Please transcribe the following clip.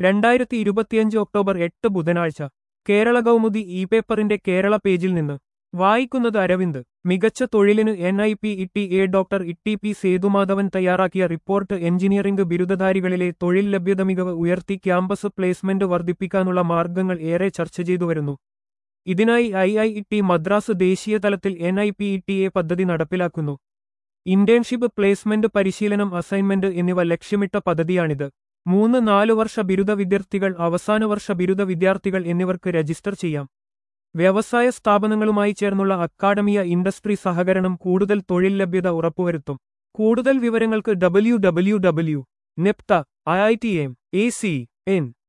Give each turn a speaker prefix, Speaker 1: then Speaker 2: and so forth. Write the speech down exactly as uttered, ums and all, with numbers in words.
Speaker 1: രണ്ടായിരത്തി ഇരുപത്തിയഞ്ച് ഒക്ടോബർ എട്ട് ബുധനാഴ്ച കേരള കൗമുദി ഇ പേപ്പറിന്റെ കേരള പേജിൽ നിന്ന് വായിക്കുന്നത് അരവിന്ദ്. മികച്ച തൊഴിലിന് N I P T A doctor T P Sethumadhavan തയ്യാറാക്കിയ റിപ്പോർട്ട്. എഞ്ചിനീയറിംഗ് ബിരുദധാരികളിലെ തൊഴിൽ ലഭ്യത മികവ് ഉയർത്തി ക്യാമ്പസ് പ്ലേസ്മെന്റ് വർദ്ധിപ്പിക്കാനുള്ള മാർഗങ്ങൾ ഏറെ ചർച്ച ചെയ്തുവരുന്നു. ഇതിനായി ഐ ഐ ടി മദ്രാസ് ദേശീയ തലത്തിൽ N I P T A പദ്ധതി നടപ്പിലാക്കുന്നു. ഇന്റേൺഷിപ്പ്, പ്ലേസ്മെന്റ്, പരിശീലനം, അസൈൻമെന്റ് എന്നിവ ലക്ഷ്യമിട്ട പദ്ധതിയാണിത്. മൂന്ന് നാലു വർഷ ബിരുദ വിദ്യാർത്ഥികൾ, അവസാന വർഷ ബിരുദ വിദ്യാർത്ഥികൾ എന്നിവർക്ക് രജിസ്റ്റർ ചെയ്യാം. വ്യവസായ സ്ഥാപനങ്ങളുമായി ചേർന്നുള്ള അക്കാഡമിയ ഇൻഡസ്ട്രി സഹകരണം കൂടുതൽ തൊഴിൽ ലഭ്യത ഉറപ്പുവരുത്തും. കൂടുതൽ വിവരങ്ങൾക്ക് ഡബ്ല്യു ഡബ്ല്യു ഡബ്ല്യു നെപ്ത I I T M A C N